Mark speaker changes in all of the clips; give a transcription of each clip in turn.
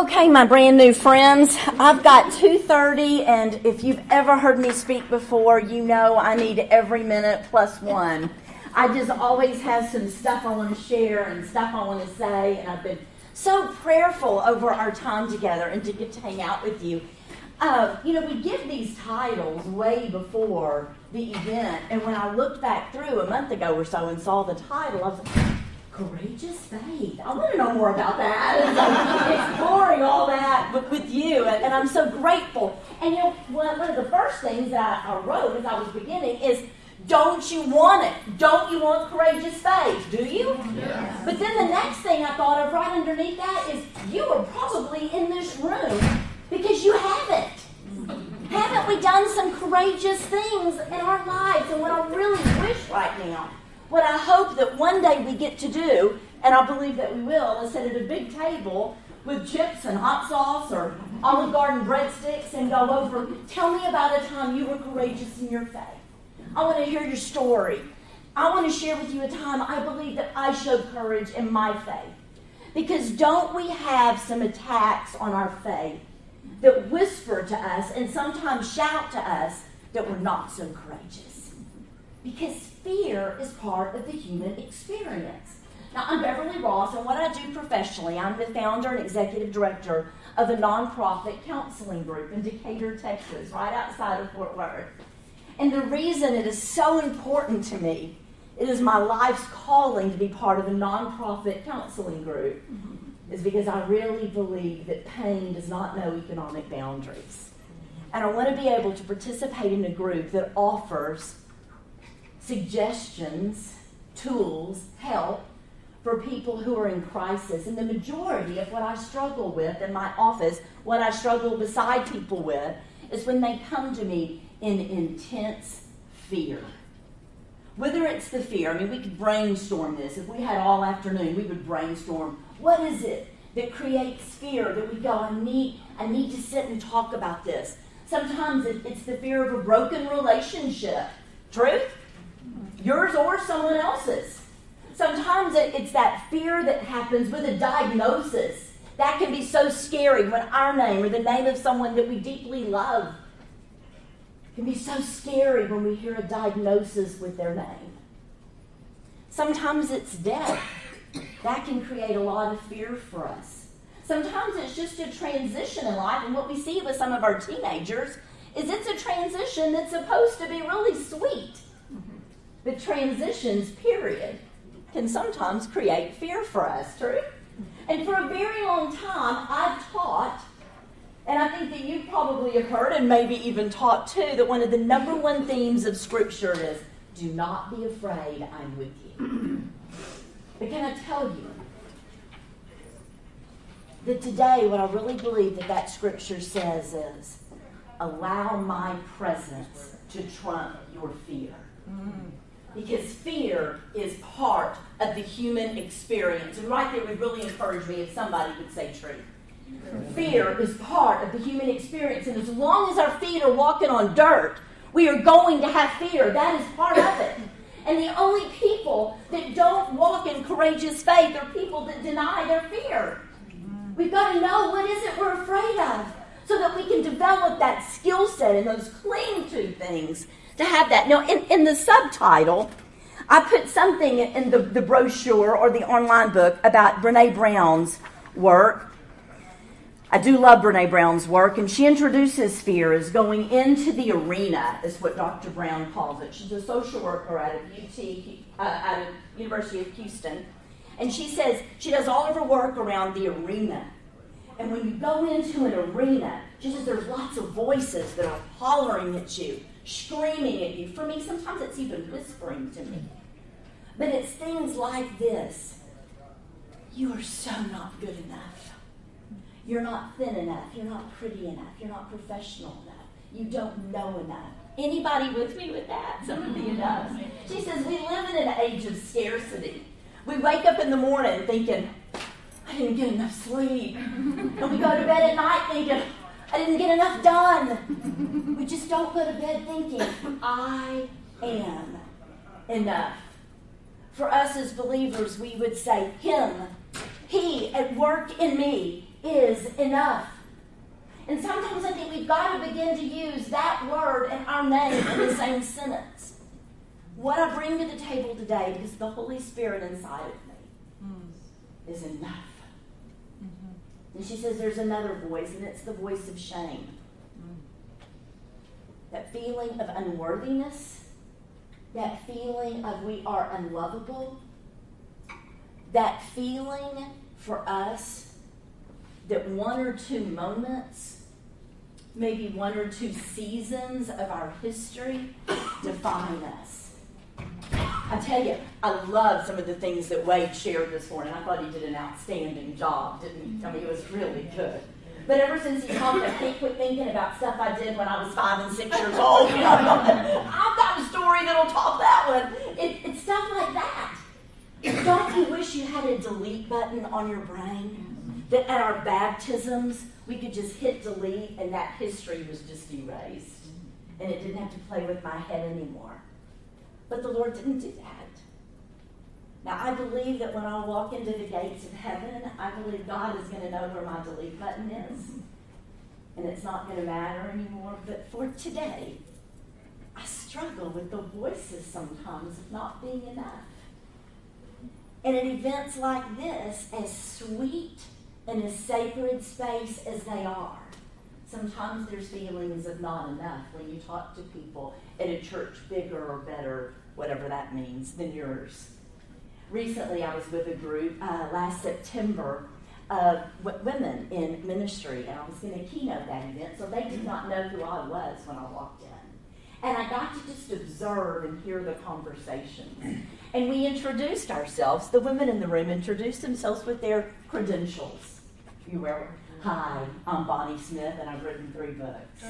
Speaker 1: Okay, my brand new friends, I've got 2:30, and if you've ever heard me speak before, you know I need every minute plus one. I just always have some stuff I want to share and stuff I want to say, and I've been so prayerful over our time together and to get to hang out with you. We give these titles way before the event, and when I looked back through a month ago or so and saw the title, I was like, Courageous Faith. I want to know more about that. And so exploring all that with you, and I'm so grateful. And one of the first things that I wrote as I was beginning is, don't you want it? Don't you want courageous faith? Do you? Yes. But then the next thing I thought of right underneath that is, you are probably in this room because you haven't. Haven't we done some courageous things in our lives? And what I really wish right now, what I hope that one day we get to do, and I believe that we will, is sit at a big table with chips and hot sauce or Olive Garden breadsticks and go over, tell me about a time you were courageous in your faith. I want to hear your story. I want to share with you a time I believe that I showed courage in my faith. Because don't we have some attacks on our faith that whisper to us and sometimes shout to us that we're not so courageous? Because fear is part of the human experience. Now, I'm Beverly Ross, and what I do professionally, I'm the founder and executive director of a nonprofit counseling group in Decatur, Texas, right outside of Fort Worth. And the reason it is so important to me, it is my life's calling to be part of a nonprofit counseling group, is because I really believe that pain does not know economic boundaries. And I want to be able to participate in a group that offers suggestions, tools, help for people who are in crisis. And the majority of what I struggle with in my office, what I struggle beside people with, is when they come to me in intense fear. Whether it's the fear, we could brainstorm this. If we had all afternoon, we would brainstorm. What is it that creates fear that we go, I need to sit and talk about this? Sometimes it's the fear of a broken relationship. Truth? Yours or someone else's. Sometimes it's that fear that happens with a diagnosis. That can be so scary when our name or the name of someone that we deeply love can be so scary when we hear a diagnosis with their name. Sometimes it's death. That can create a lot of fear for us. Sometimes it's just a transition in life, and what we see with some of our teenagers is it's a transition that's supposed to be really sweet. But transitions, period, can sometimes create fear for us, true? And for a very long time, I've taught, and I think that you probably have heard and maybe even taught too, that one of the number one themes of Scripture is, do not be afraid, I'm with you. But can I tell you that today what I really believe that Scripture says is, allow my presence to trump your fear. Because fear is part of the human experience. And right there would really encourage me if somebody would say truth. Fear is part of the human experience. And as long as our feet are walking on dirt, we are going to have fear. That is part of it. And the only people that don't walk in courageous faith are people that deny their fear. We've got to know what is it we're afraid of so that we can develop that skill set and those cling to things to have that. Now, in the subtitle, I put something in the brochure or the online book about Brené Brown's work. I do love Brené Brown's work, and she introduces fear as going into the arena, is what Dr. Brown calls it. She's a social worker out of University of Houston. And she says she does all of her work around the arena. And when you go into an arena, she says there's lots of voices that are hollering at you, screaming at you. For me, sometimes it's even whispering to me. But it's things like this. You are so not good enough. You're not thin enough. You're not pretty enough. You're not professional enough. You don't know enough. Anybody with me with that? Some of you know. She says we live in an age of scarcity. We wake up in the morning thinking, I didn't get enough sleep. And we go to bed at night thinking, I didn't get enough done. We just don't go to bed thinking, I am enough. For us as believers, we would say, Him, He at work in me is enough. And sometimes I think we've got to begin to use that word and our name in the same sentence. What I bring to the table today, because the Holy Spirit inside of me, is enough. And she says there's another voice, and it's the voice of shame. That feeling of unworthiness, that feeling of we are unlovable, that feeling for us that one or two moments, maybe one or two seasons of our history define us. I tell you, I love some of the things that Wade shared this morning. I thought he did an outstanding job, didn't he? I mean, it was really good. But ever since he talked, I can't quit thinking about stuff I did when I was 5 and 6 years old. You know, I've got a story that'll top that one. It's stuff like that. Don't you wish you had a delete button on your brain? That at our baptisms, we could just hit delete and that history was just erased. And it didn't have to play with my head anymore. But the Lord didn't do that. Now, I believe that when I walk into the gates of heaven, I believe God is going to know where my delete button is. And it's not going to matter anymore. But for today, I struggle with the voices sometimes of not being enough. And at events like this, as sweet and as sacred space as they are, sometimes there's feelings of not enough when you talk to people at a church bigger or better, whatever that means, than yours. Recently, I was with a group last September of women in ministry, and I was going to keynote that event, so they did not know who I was when I walked in. And I got to just observe and hear the conversations. And we introduced ourselves. The women in the room introduced themselves with their credentials. You were, hi, I'm Bonnie Smith, and I've written 3 books.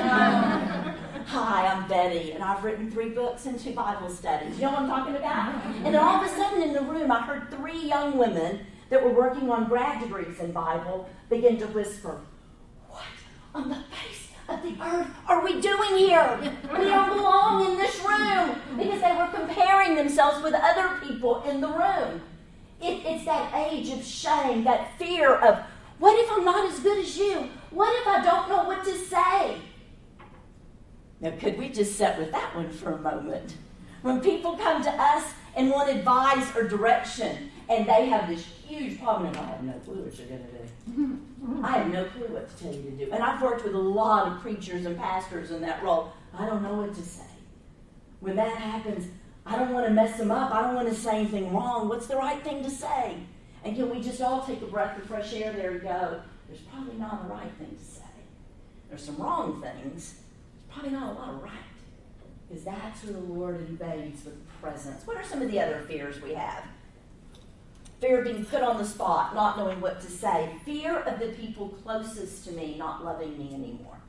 Speaker 1: Hi, I'm Betty, and I've written 3 books and 2 Bible studies. You know what I'm talking about? And then all of a sudden in the room, I heard 3 young women that were working on grad degrees in Bible begin to whisper, what on the face of the earth are we doing here? We don't belong in this room, because they were comparing themselves with other people in the room. It's that age of shame, that fear of, what if I'm not as good as you? What if I don't know what to say? Now, could we just sit with that one for a moment? When people come to us and want advice or direction, and they have this huge problem, and I have no clue what you're going to do. I have no clue what to tell you to do. And I've worked with a lot of preachers and pastors in that role. I don't know what to say. When that happens, I don't want to mess them up. I don't want to say anything wrong. What's the right thing to say? And can we just all take a breath of fresh air there and go, there's probably not a right thing to say. There's some wrong things. There's probably not a lot of right. Because that's where the Lord invades with presence. What are some of the other fears we have? Fear of being put on the spot, not knowing what to say. Fear of the people closest to me not loving me anymore.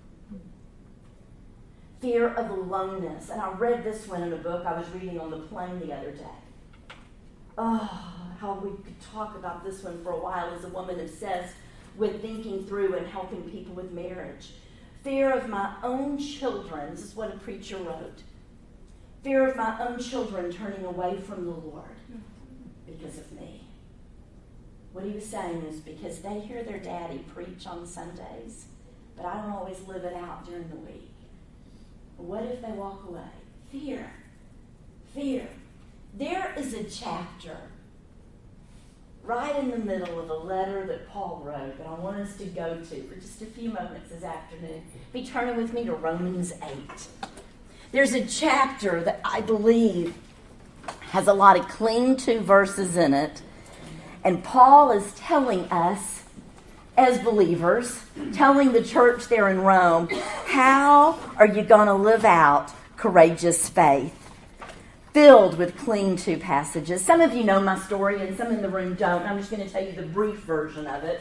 Speaker 1: Fear of aloneness. And I read this one in a book I was reading on the plane the other day. Oh, how we could talk about this one for a while as a woman obsessed with thinking through and helping people with marriage. Fear of my own children. This is what a preacher wrote. Fear of my own children turning away from the Lord because of me. What he was saying is, because they hear their daddy preach on Sundays, but I don't always live it out during the week. What if they walk away? Fear. Fear. There is a chapter right in the middle of a letter that Paul wrote that I want us to go to for just a few moments this afternoon. Be turning with me to Romans 8. There's a chapter that I believe has a lot of cling to verses in it. And Paul is telling us, as believers, telling the church there in Rome, how are you going to live out courageous faith? Filled with cling to passages. Some of you know my story and some in the room don't. I'm just going to tell you the brief version of it.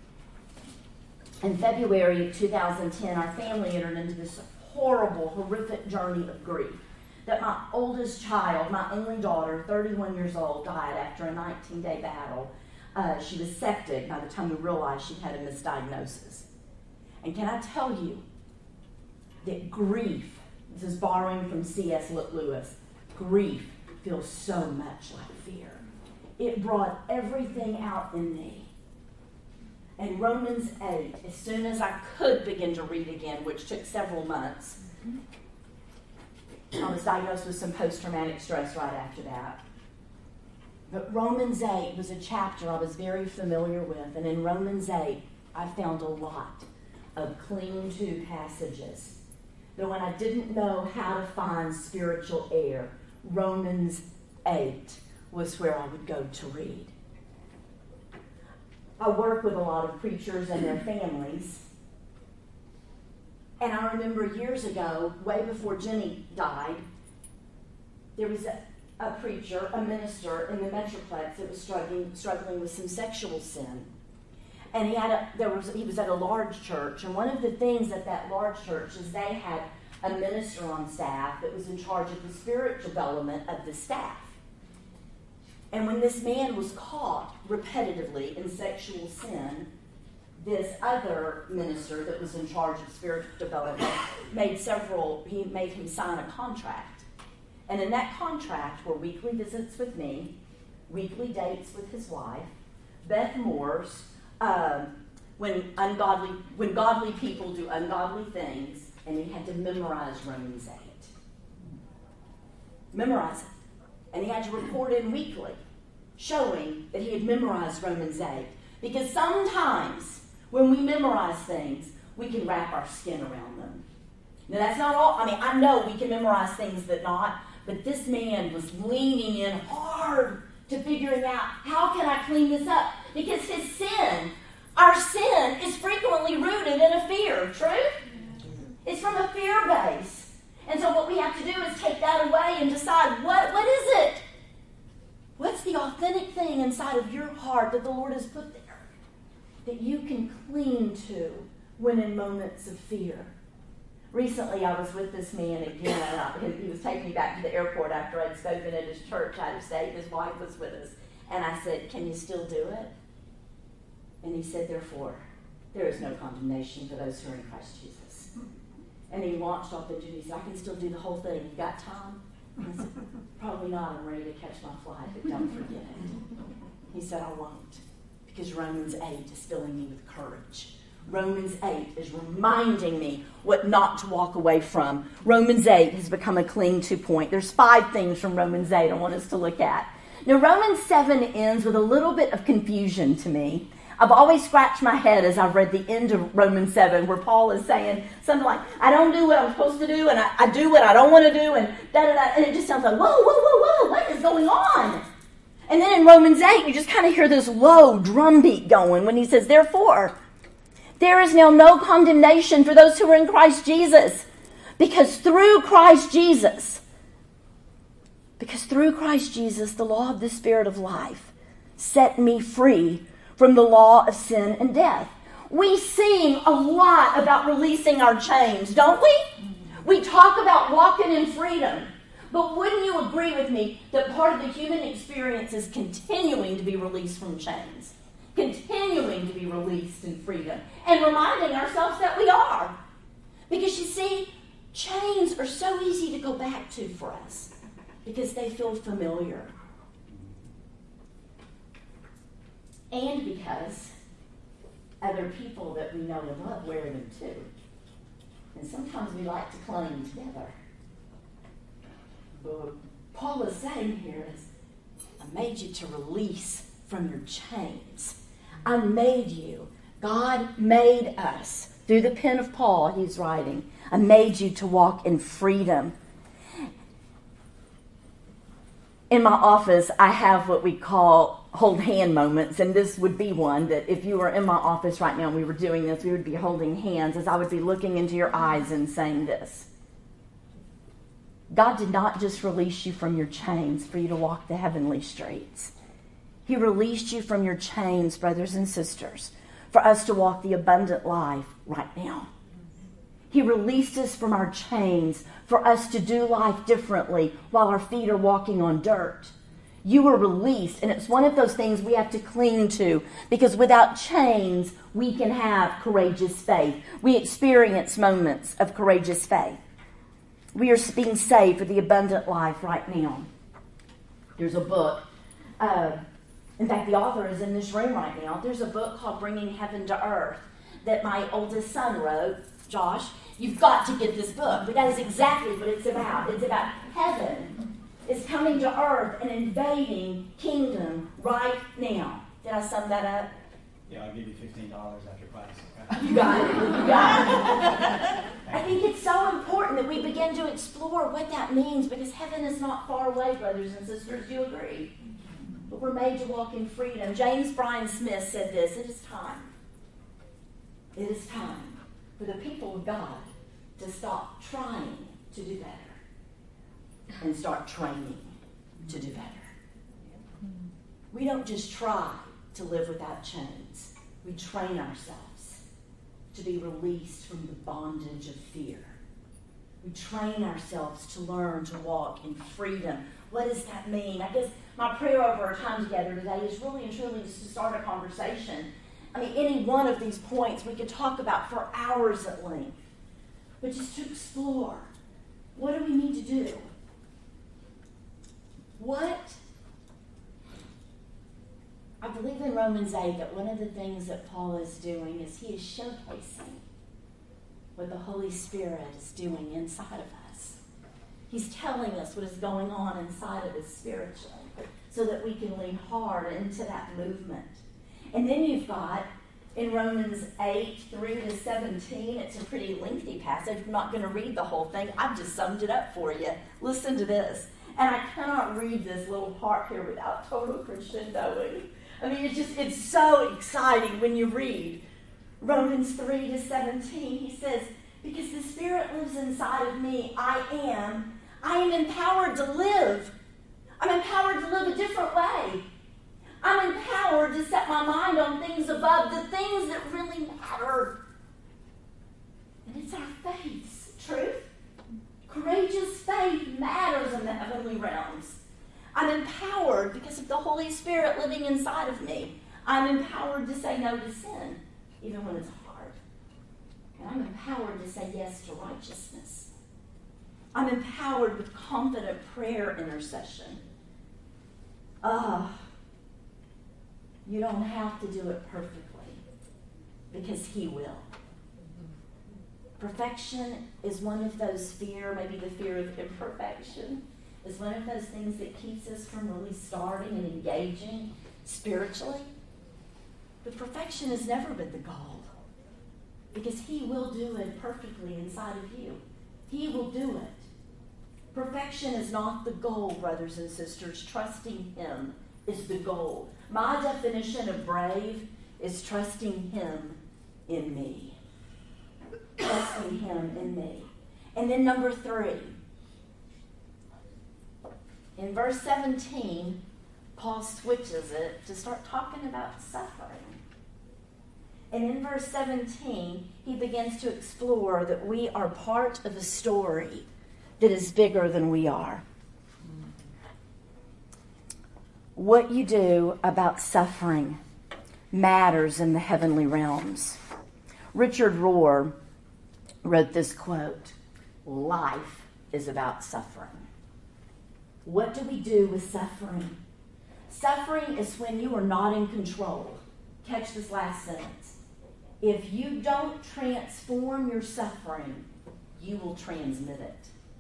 Speaker 1: In February of 2010, our family entered into this horrible, horrific journey of grief. That my oldest child, my only daughter, 31 years old, died after a 19-day battle. She was septic by the time we realized she had a misdiagnosis. And can I tell you that grief, this is borrowing from C.S. Lewis, grief feels so much like fear. It brought everything out in me. And Romans 8, as soon as I could begin to read again, which took several months, I was diagnosed with some post-traumatic stress right after that. But Romans 8 was a chapter I was very familiar with. And in Romans 8, I found a lot of cling to passages. That when I didn't know how to find spiritual air, Romans 8 was where I would go to read. I work with a lot of preachers and their families. And I remember years ago, way before Jenny died, there was a preacher, a minister in the Metroplex that was struggling with some sexual sin. And he was at a large church, and one of the things at that large church is they had a minister on staff that was in charge of the spiritual development of the staff. And when this man was caught repetitively in sexual sin, this other minister that was in charge of spiritual development made him sign a contract. And in that contract were weekly visits with me, weekly dates with his wife, Beth Moore's, when godly people do ungodly things, and he had to memorize Romans 8. Memorize it. And he had to report in weekly, showing that he had memorized Romans 8. Because sometimes when we memorize things, we can wrap our skin around them. Now that's not all. I know we can memorize things that not, but this man was leaning in hard to figuring out, how can I clean this up? Because his sin, our sin, is frequently rooted in a fear. True? It's from a fear base. And so what we have to do is take that away and decide, what is it? What's the authentic thing inside of your heart that the Lord has put there that you can cling to when in moments of fear? Recently, I was with this man again. He was taking me back to the airport after I'd spoken at his church out of state. His wife was with us. And I said, "Can you still do it?" And he said, "Therefore, there is no condemnation for those who are in Christ Jesus." And he launched off into it. He said, "I can still do the whole thing. You got time?" And I said, "Probably not. I'm ready to catch my flight, but don't forget it." He said, "I won't, because Romans 8 is filling me with courage. Romans 8 is reminding me what not to walk away from." Romans 8 has become a cling-to point. There's 5 things from Romans 8 I want us to look at. Now, Romans 7 ends with a little bit of confusion to me. I've always scratched my head as I've read the end of Romans 7, where Paul is saying something like, I don't do what I'm supposed to do, and I do what I don't want to do, and da-da-da. And it just sounds like, whoa, what is going on? And then in Romans 8, you just kind of hear this low drum beat going when he says, "Therefore, there is now no condemnation for those who are in Christ Jesus, because through Christ Jesus, the law of the Spirit of life set me free from the law of sin and death." We sing a lot about releasing our chains, don't we? We talk about walking in freedom. But wouldn't you agree with me that part of the human experience is continuing to be released from chains? Continuing to be released in freedom. And reminding ourselves that we are. Because you see, chains are so easy to go back to for us. Because they feel familiar. And because other people that we know and love wear them too. And sometimes we like to cling together. But what Paul is saying here is, I made you to release from your chains. I made you. God made us. Through the pen of Paul, he's writing, I made you to walk in freedom. In my office, I have what we call hold hand moments, and this would be one that if you were in my office right now and we were doing this, we would be holding hands as I would be looking into your eyes and saying this. God did not just release you from your chains for you to walk the heavenly streets. He released you from your chains, brothers and sisters, for us to walk the abundant life right now. He released us from our chains for us to do life differently while our feet are walking on dirt. You were released, and it's one of those things we have to cling to, because without chains, we can have courageous faith. We experience moments of courageous faith. We are being saved for the abundant life right now. There's a book In fact, the author is in this room right now. There's a book called Bringing Heaven to Earth that my oldest son wrote, Josh. You've got to get this book, but that is exactly what it's about. It's about heaven is coming to earth and invading kingdom right now. Did I sum that up?
Speaker 2: Yeah, I'll give you $15 after class. Okay?
Speaker 1: You got it. You got it. I think it's so important that we begin to explore what that means, because heaven is not far away, brothers and sisters. Do you agree? But we're made to walk in freedom. James Bryan Smith said this: it is time. It is time for the people of God to stop trying to do better and start training to do better. We don't just try to live without chains. We train ourselves to be released from the bondage of fear. We train ourselves to learn to walk in freedom. What does that mean? I guess my prayer over our time together today is really and truly just to start a conversation. I mean, any one of these points we could talk about for hours at length. But just to explore, what do we need to do? I believe in Romans 8 that one of the things that Paul is doing is he is showcasing what the Holy Spirit is doing inside of us. He's telling us what is going on inside of us spiritually so that we can lean hard into that movement. And then you've got in Romans 8, 3-17, it's a pretty lengthy passage. I'm not going to read the whole thing. I've just summed it up for you. Listen to this. And I cannot read this little part here without total crescendoing. I mean, it's so exciting when you read Romans 3-17. He says, because the Spirit lives inside of me, I am empowered to live. I'm empowered to live a different way. I'm empowered to set my mind on things above, the things that really matter. And it's our faith. Truth. Courageous faith matters in the heavenly realms. I'm empowered because of the Holy Spirit living inside of me. I'm empowered to say no to sin, even when it's hard. And I'm empowered to say yes to righteousness. I'm empowered with confident prayer intercession. You don't have to do it perfectly, because He will. Perfection is one of those maybe the fear of imperfection, is one of those things that keeps us from really starting and engaging spiritually. But perfection has never been the goal, because He will do it perfectly inside of you. He will do it. Perfection is not the goal, brothers and sisters. Trusting Him is the goal. My definition of brave is trusting Him in me. Trusting Him in me. And then number 3. In verse 17, Paul switches it to start talking about suffering. And in verse 17, he begins to explore that we are part of a story that is bigger than we are. What you do about suffering matters in the heavenly realms. Richard Rohr wrote this quote: life is about suffering. What do we do with suffering? Suffering is when you are not in control. Catch this last sentence. If you don't transform your suffering, you will transmit it.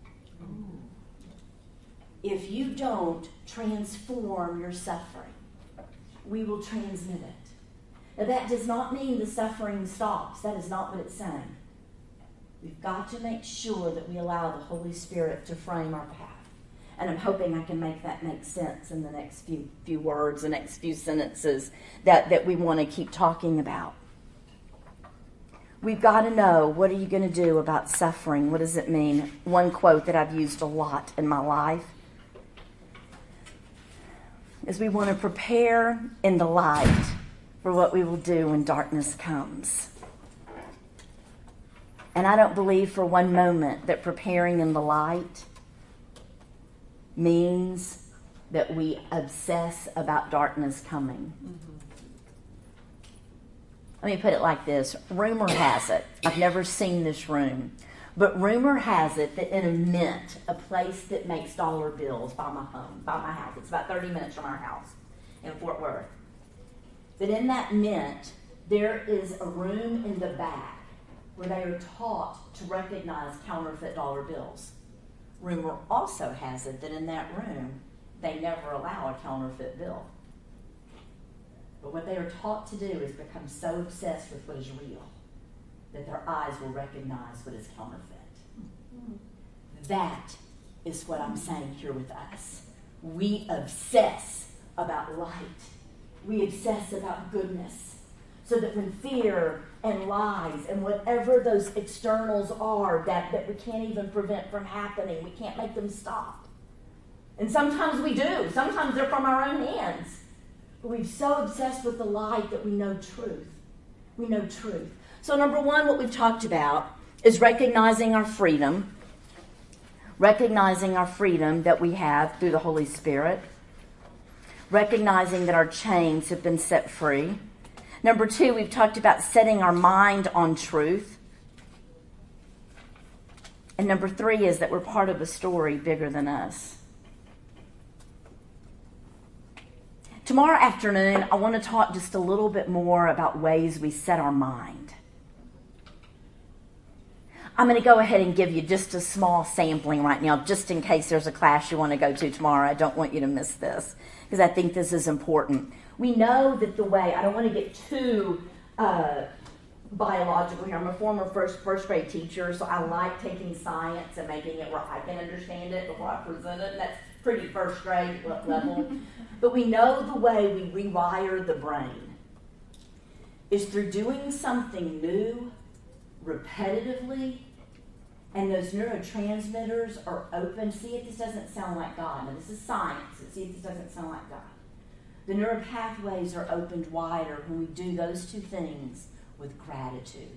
Speaker 1: If you don't transform your suffering, we will transmit it. Now, that does not mean the suffering stops. That is not what it's saying. We've got to make sure that we allow the Holy Spirit to frame our path. And I'm hoping I can make that make sense in the next few words, the next few sentences that we want to keep talking about. We've got to know, what are you going to do about suffering? What does it mean? One quote that I've used a lot in my life is, we want to prepare in the light for what we will do when darkness comes. And I don't believe for one moment that preparing in the light means that we obsess about darkness coming. Let me put it like this. Rumor has it, I've never seen this room, but rumor has it that in a mint, a place that makes dollar bills by my house, it's about 30 minutes from our house, in Fort Worth. But in that mint, there is a room in the back where they are taught to recognize counterfeit dollar bills. Rumor also has it that in that room, they never allow a counterfeit bill. But what they are taught to do is become so obsessed with what is real that their eyes will recognize what is counterfeit. That is what I'm saying here with us. We obsess about light. We obsess about goodness. So that when fear and lies and whatever those externals are that we can't even prevent from happening, we can't make them stop. And sometimes we do. Sometimes they're from our own hands. But we're so obsessed with the light that we know truth. We know truth. So number one, what we've talked about is recognizing our freedom. Recognizing our freedom that we have through the Holy Spirit. Recognizing that our chains have been set free. Number two, we've talked about setting our mind on truth. And number three is that we're part of a story bigger than us. Tomorrow afternoon, I want to talk just a little bit more about ways we set our mind. I'm going to go ahead and give you just a small sampling right now, just in case there's a class you want to go to tomorrow. I don't want you to miss this, because I think this is important. We know that the way, I don't want to get too biological here. I'm a former first grade teacher, so I like taking science and making it where I can understand it before I present it. That's pretty first grade level. But we know the way we rewire the brain is through doing something new, repetitively, and those neurotransmitters are open. See if this doesn't sound like God. Now, this is science. See if this doesn't sound like God. The neural pathways are opened wider when we do those two things with gratitude.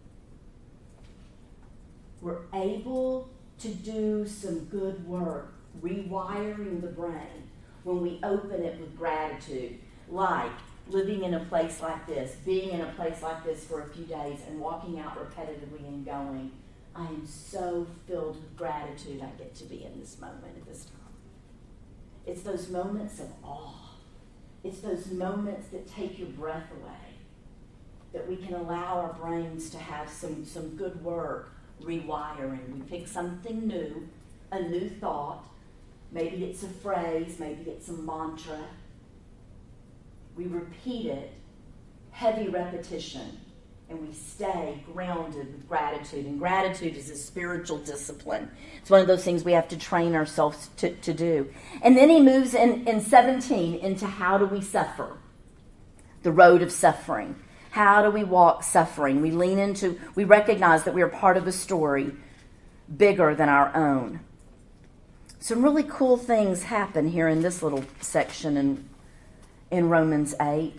Speaker 1: We're able to do some good work, rewiring the brain, when we open it with gratitude, like living in a place like this, being in a place like this for a few days, and walking out repetitively and going, I am so filled with gratitude I get to be in this moment at this time. It's those moments of awe. It's those moments that take your breath away, that we can allow our brains to have some good work rewiring. We pick something new, a new thought. Maybe it's a phrase, maybe it's a mantra. We repeat it, heavy repetition, and we stay grounded with gratitude. And gratitude is a spiritual discipline. It's one of those things we have to train ourselves to do. And then he moves in 17 into how do we suffer? The road of suffering. How do we walk suffering? We recognize that we are part of a story bigger than our own. Some really cool things happen here in this little section in Romans 8.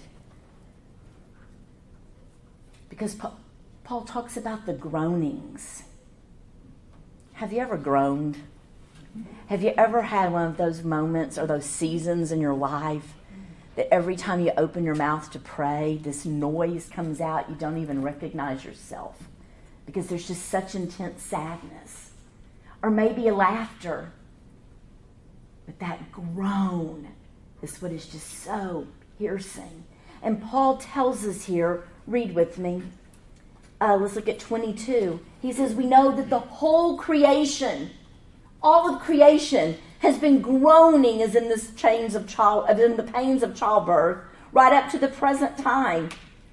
Speaker 1: Because Paul talks about the groanings. Have you ever groaned? Have you ever had one of those moments or those seasons in your life that every time you open your mouth to pray, this noise comes out, you don't even recognize yourself because there's just such intense sadness? Or maybe a laughter. But that groan is what is just so piercing. And Paul tells us here, read with me. Let's look at 22. He says, we know that the whole creation, all of creation, has been groaning as in the pains of childbirth right up to the present time.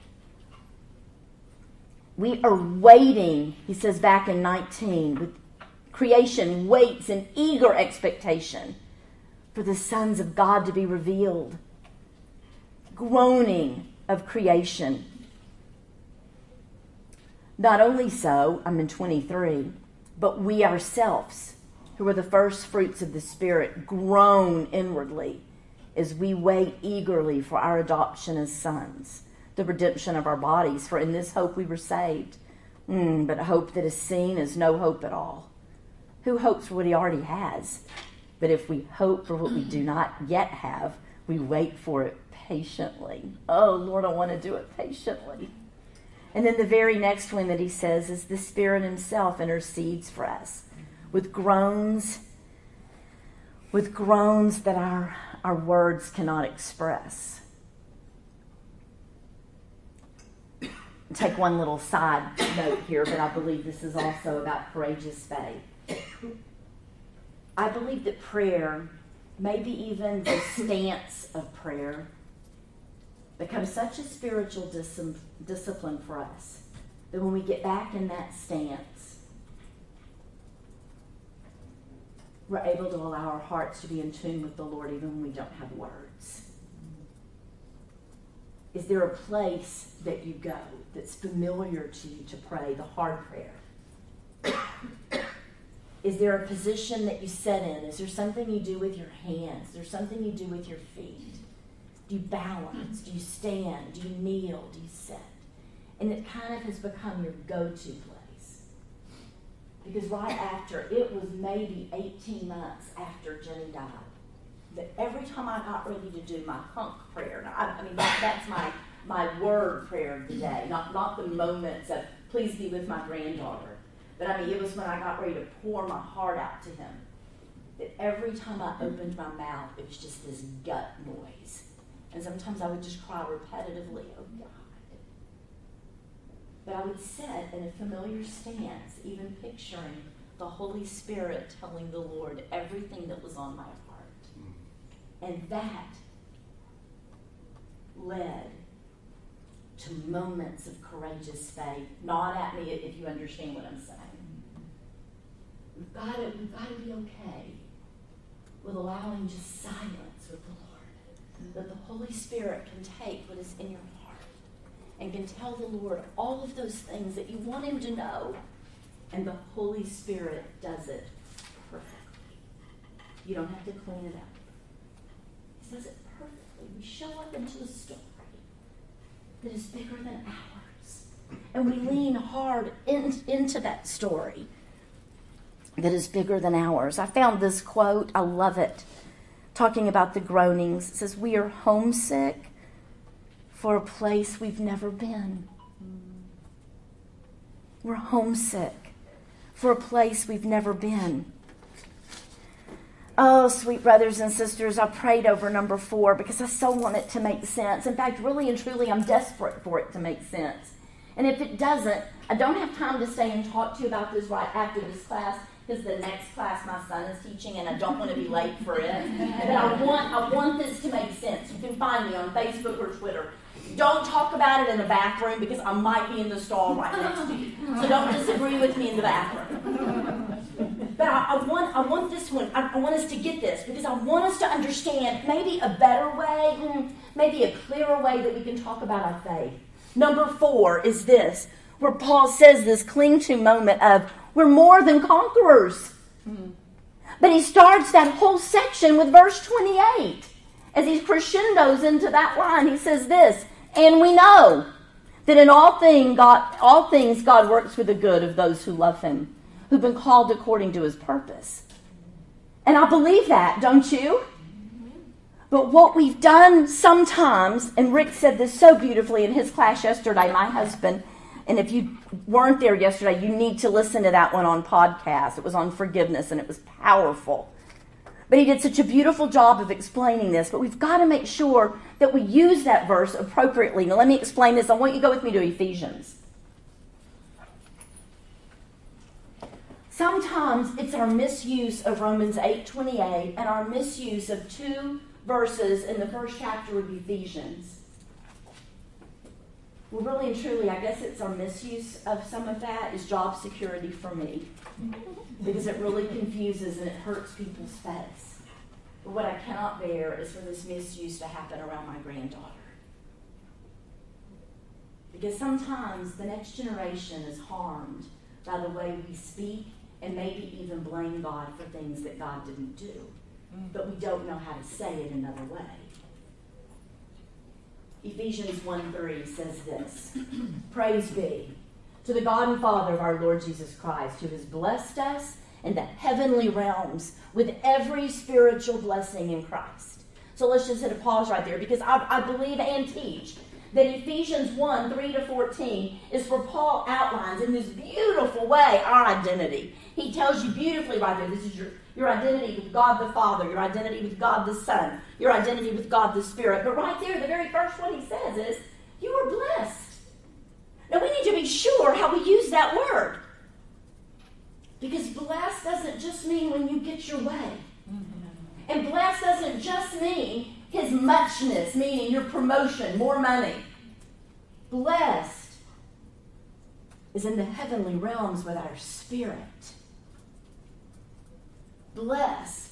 Speaker 1: We are waiting, he says back in 19, with creation waits in eager expectation for the sons of God to be revealed. Groaning of creation. Not only so, I'm in 23, but we ourselves, who are the first fruits of the Spirit, groan inwardly as we wait eagerly for our adoption as sons, the redemption of our bodies. For in this hope we were saved. But hope that is seen is no hope at all. Who hopes for what he already has? But if we hope for what we do not yet have, we wait for it patiently. Oh, Lord, I want to do it patiently. And then the very next one that he says is the Spirit himself intercedes for us with groans with groans that our words cannot express. Take one little side note here, but I believe this is also about courageous faith. I believe that prayer, maybe even the stance of prayer, becomes such a spiritual discipline for us that when we get back in that stance, we're able to allow our hearts to be in tune with the Lord even when we don't have words. Is there a place that you go that's familiar to you to pray the hard prayer? Is there a position that you sit in? Is there something you do with your hands? Is there something you do with your feet? Do you balance? Do you stand? Do you kneel? Do you sit? And it kind of has become your go-to place. Because right after, it was maybe 18 months after Jenny died, that every time I got ready to do my hunk prayer, now, that's my word prayer of the day, not the moments of please be with my granddaughter, but it was when I got ready to pour my heart out to him, that every time I opened my mouth, it was just this gut noise. And sometimes I would just cry repetitively, oh God. But I would sit in a familiar stance, even picturing the Holy Spirit telling the Lord everything that was on my heart. And that led to moments of courageous faith. Nod at me if you understand what I'm saying. We've got to be okay with allowing just silence with the Lord. That the Holy Spirit can take what is in your heart and can tell the Lord all of those things that you want him to know. And the Holy Spirit does it perfectly. You don't have to clean it up. He does it perfectly. We show up into a story that is bigger than ours. And we lean hard into that story that is bigger than ours. I found this quote. I love it. Talking about the groanings. It says, we are homesick for a place we've never been. We're homesick for a place we've never been. Oh, sweet brothers and sisters, I prayed over number 4 because I so want it to make sense. In fact, really and truly, I'm desperate for it to make sense. And if it doesn't, I don't have time to stay and talk to you about this right after this class, because the next class my son is teaching, and I don't want to be late for it. But I want this to make sense. You can find me on Facebook or Twitter. Don't talk about it in the bathroom, because I might be in the stall right next to you. So don't disagree with me in the bathroom. But I want this one. I want us to get this, because I want us to understand maybe a better way, maybe a clearer way that we can talk about our faith. Number 4 is this, where Paul says this cling to moment of, we're more than conquerors. But he starts that whole section with verse 28. As he crescendos into that line, he says this, and we know that in all things God works for the good of those who love him, who've been called according to his purpose. And I believe that, don't you? But what we've done sometimes, and Rick said this so beautifully in his class yesterday, my husband, and if you weren't there yesterday, you need to listen to that one on podcast. It was on forgiveness, and it was powerful. But he did such a beautiful job of explaining this. But we've got to make sure that we use that verse appropriately. Now, let me explain this. I want you to go with me to Ephesians. Sometimes it's our misuse of Romans 8:28 and our misuse of 2 verses in the first chapter of Ephesians. Well, really and truly, I guess it's our misuse of some of that is job security for me. Because it really confuses and it hurts people's faith. But what I cannot bear is for this misuse to happen around my granddaughter. Because sometimes the next generation is harmed by the way we speak and maybe even blame God for things that God didn't do. But we don't know how to say it another way. Ephesians 1:3 says this, praise be to the God and Father of our Lord Jesus Christ, who has blessed us in the heavenly realms with every spiritual blessing in Christ. So let's just hit a pause right there, because I believe and teach that Ephesians 1, 3-14 is where Paul outlines in this beautiful way our identity. He tells you beautifully right there, this is your identity with God the Father, your identity with God the Son, your identity with God the Spirit. But right there, the very first one he says is, you are blessed. Now we need to be sure how we use that word. Because blessed doesn't just mean when you get your way. And blessed doesn't just mean his muchness, meaning your promotion, more money. Blessed is in the heavenly realms with our spirit. Blessed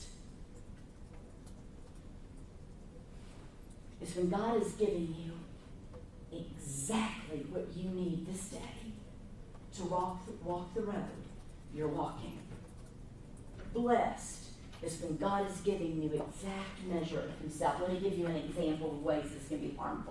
Speaker 1: is when God is giving you exactly what you need this day to walk the road you're walking. Blessed is when God is giving you exact measure of himself. Let me give you an example of ways this can be harmful.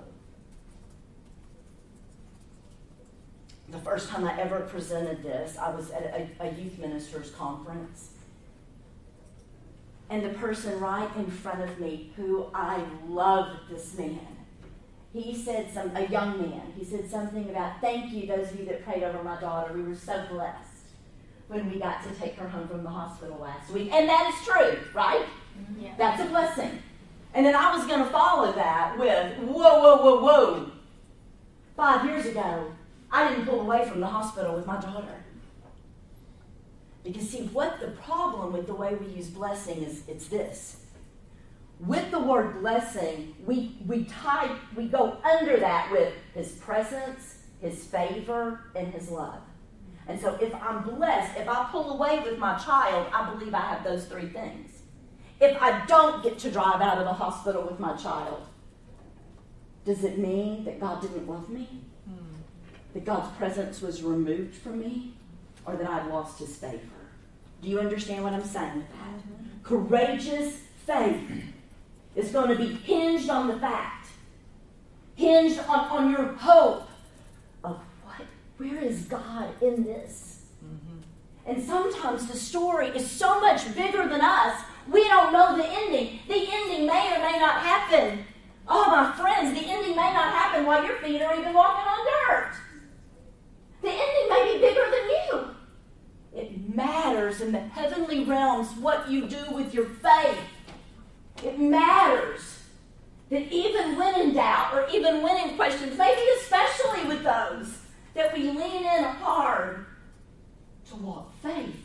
Speaker 1: The first time I ever presented this, I was at a youth ministers conference. And the person right in front of me, who I loved this man, he said a young man, he said something about, thank you, those of you that prayed over my daughter. We were so blessed when we got to take her home from the hospital last week. And that is true, right? Yeah. That's a blessing. And then I was going to follow that with, whoa. 5 years ago, I didn't pull away from the hospital with my daughter. Because see, what the problem with the way we use blessing is, it's this. With the word blessing, we go under that with his presence, his favor, and his love. And so if I'm blessed, if I pull away with my child, I believe I have those three things. If I don't get to drive out of the hospital with my child, does it mean that God didn't love me? That God's presence was removed from me? Or that I've lost his favor? Do you understand what I'm saying with that? Courageous faith is going to be hinged on the fact, hinged on your hope of where is God in this? And sometimes the story is so much bigger than us, we don't know the ending. The ending may or may not happen. Oh, my friends, the ending may not happen while your feet are even walking on dirt. The ending may be bigger than you. It matters in the heavenly realms what you do with your faith. It matters that even when in doubt or even when in questions, maybe especially with those, that we lean in hard to walk faith.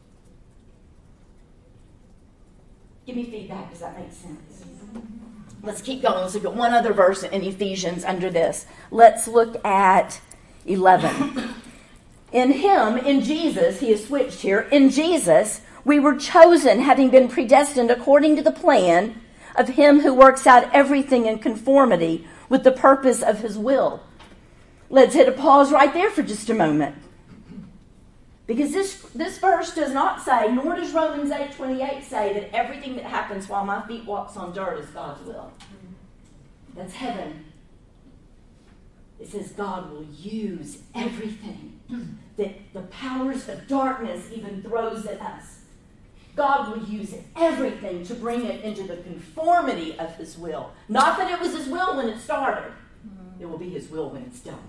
Speaker 1: Give me feedback. Does that make sense? Let's keep going. Let's look at one other verse in Ephesians under this. Let's look at 11. In him, in Jesus, he has switched here. In Jesus, we were chosen, having been predestined according to the plan of him who works out everything in conformity with the purpose of his will. Let's hit a pause right there for just a moment. Because this verse does not say, nor does Romans 8:28 say that everything that happens while my feet walks on dirt is God's will. That's heaven. It says God will use everything that the powers of darkness even throws at us. God will use everything to bring it into the conformity of his will. Not that it was his will when it started. It will be his will when it's done.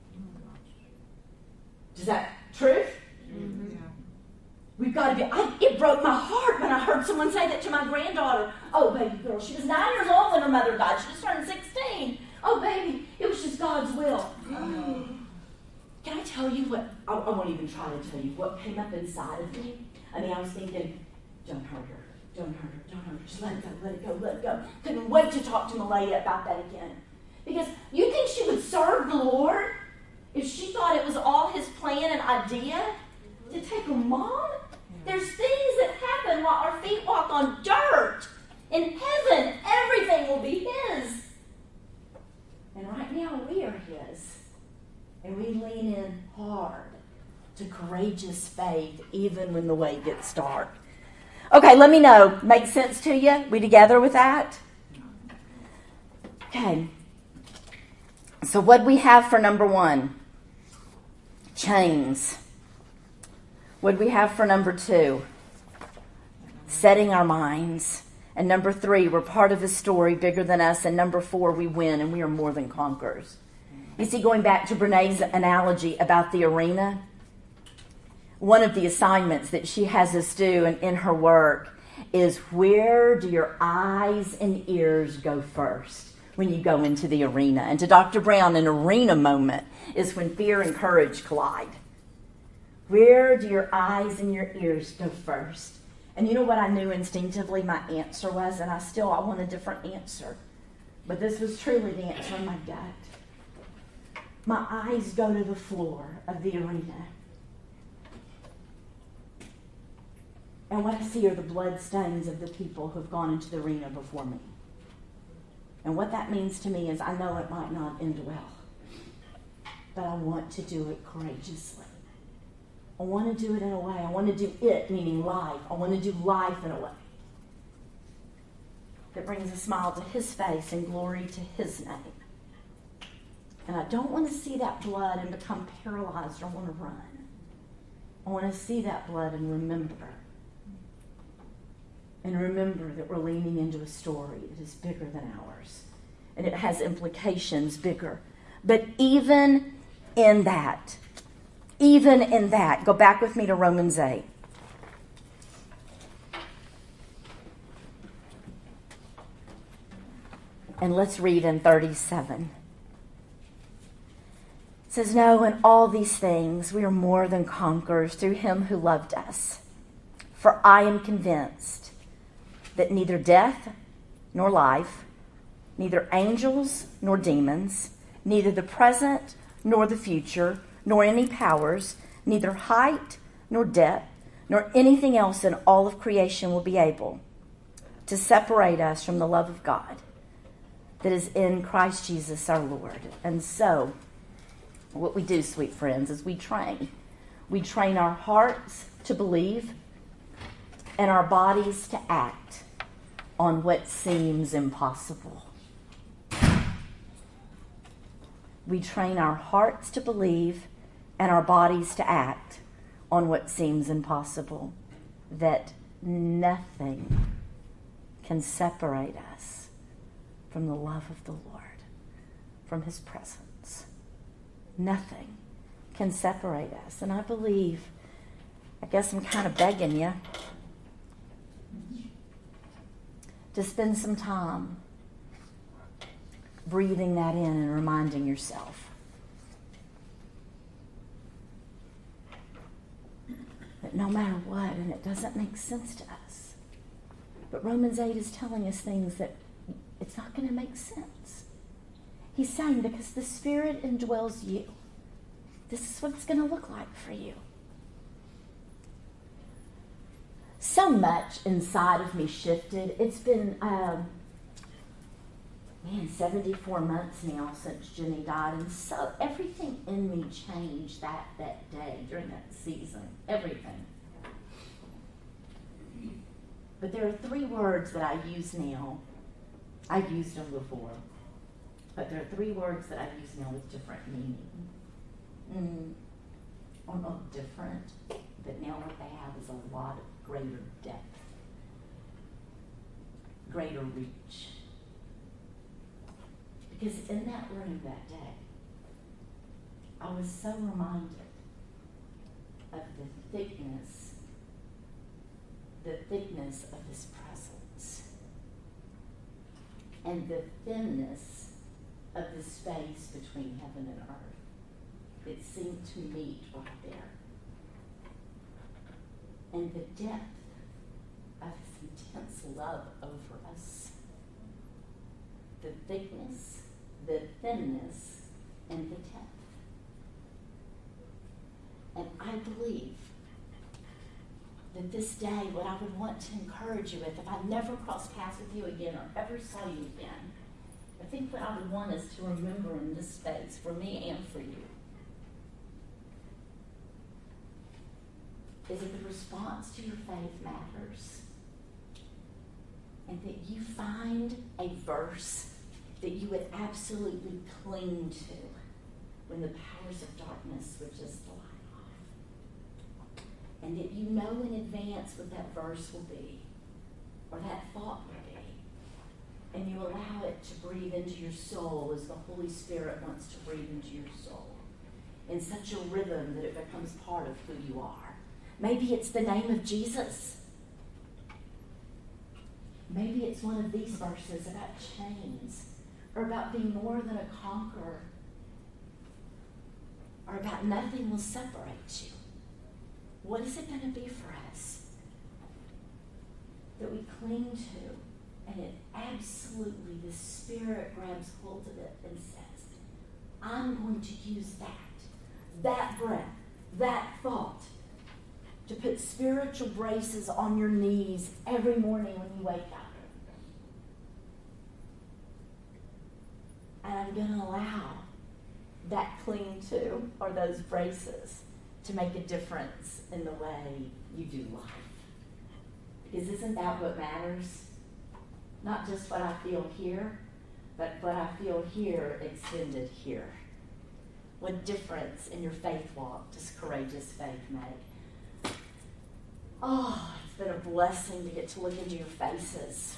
Speaker 1: Is that truth? Mm-hmm. We've got to be... it broke my heart when I heard someone say that to my granddaughter. Oh, baby girl, she was 9 years old when her mother died. She just turned 16. Oh, baby, it was just God's will. Can I tell you what... I won't even try to tell you what came up inside of me. I mean, I was thinking, don't hurt her. Don't hurt her. Don't hurt her. Just let it go. Let it go. Let it go. Couldn't wait to talk to Malaya about that again. Because you think she would serve the Lord if she thought it was all his plan and idea to take her mom? There's things that happen while our feet walk on dirt. In heaven, everything will be his. And right now, we are his. And we lean in hard to courageous faith, even when the way gets dark. Okay, let me know. Makes sense to you? We together with that? Okay. So what do we have for number 1? Chains. What do we have for number 2? Setting our minds. And number 3, we're part of a story bigger than us. And number 4, we win and we are more than conquerors. You see, going back to Brené's analogy about the arena, one of the assignments that she has us do in her work is, where do your eyes and ears go first when you go into the arena? And to Dr. Brown, an arena moment is when fear and courage collide. Where do your eyes and your ears go first? And you know what I knew instinctively my answer was? And I want a different answer. But this was truly the answer in my gut. My eyes go to the floor of the arena. And what I see are the bloodstains of the people who have gone into the arena before me. And what that means to me is, I know it might not end well, but I want to do it courageously. I want to do it in a way. I want to do it, meaning life. I want to do life in a way that brings a smile to his face and glory to his name. And I don't want to see that blood and become paralyzed or want to run. I want to see that blood and remember. And remember that we're leaning into a story that is bigger than ours. And it has implications bigger. But even in that, go back with me to Romans 8. And let's read in 37. It says, "No, in all these things we are more than conquerors through him who loved us. For I am convinced that neither death nor life, neither angels nor demons, neither the present nor the future, nor any powers, neither height nor depth, nor anything else in all of creation will be able to separate us from the love of God that is in Christ Jesus our Lord." And so, what we do, sweet friends, is we train. We train our hearts to believe and our bodies to act on what seems impossible. We train our hearts to believe and our bodies to act on what seems impossible. That nothing can separate us from the love of the Lord, from his presence. Nothing can separate us. And I believe, I guess I'm kind of begging you to spend some time breathing that in and reminding yourself that no matter what, and it doesn't make sense to us, but Romans 8 is telling us things that it's not going to make sense. He's saying, because the Spirit indwells you, this is what it's going to look like for you. So much inside of me shifted. It's been, 74 months now since Jenny died. And so everything in me changed that day, during that season. Everything. But there are 3 words that I use now. I've used them before. But there are 3 words that I use now with different meaning. Or not different, but now what they have is a lot of greater depth, greater reach. Because in that room that day, I was so reminded of the thickness of his presence, and the thinness of the space between heaven and earth. It seemed to meet right there. And the depth of his intense love over us. The thickness, the thinness, and the depth. And I believe that this day, what I would want to encourage you with, if I never crossed paths with you again or ever saw you again, I think what I would want us to remember in this space, for me and for you, is that the response to your faith matters. And that you find a verse that you would absolutely cling to when the powers of darkness would just the light off. And that you know in advance what that verse will be, or that thought will be. and you allow it to breathe into your soul as the Holy Spirit wants to breathe into your soul in such a rhythm that it becomes part of who you are. Maybe it's the name of Jesus. Maybe it's one of these verses about chains, or about being more than a conqueror, or about nothing will separate you. What is it going to be for us that we cling to? And it absolutely, the Spirit grabs hold of it and says, I'm going to use that breath, that thought, to put spiritual braces on your knees every morning when you wake up. And I'm going to allow that cling to, or those braces, to make a difference in the way you do life. Because isn't that what matters? Not just what I feel here, but what I feel here extended here. What difference in your faith walk does courageous faith make? Oh, it's been a blessing to get to look into your faces.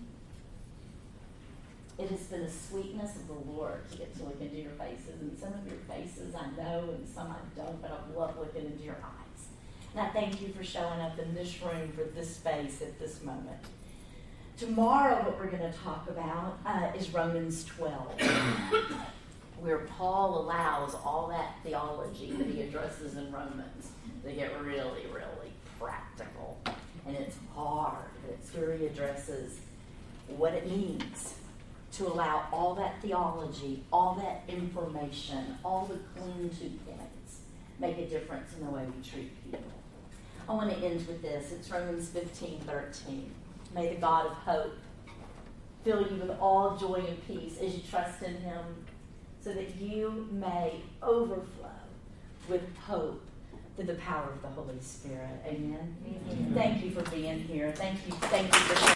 Speaker 1: It has been a sweetness of the Lord to get to look into your faces. And some of your faces I know and some I don't, but I love looking into your eyes. And I thank you for showing up in this room for this space at this moment. Tomorrow what we're going to talk about is Romans 12, where Paul allows all that theology that he addresses in Romans to get really, really practical. And it's hard. It's where he addresses what it means to allow all that theology, all that information, all the cling-to points make a difference in the way we treat people. I want to end with this. It's Romans 15:13. May the God of hope fill you with all joy and peace as you trust in him, so that you may overflow with hope through the power of the Holy Spirit. Amen? Amen. Thank you for being here. Thank you for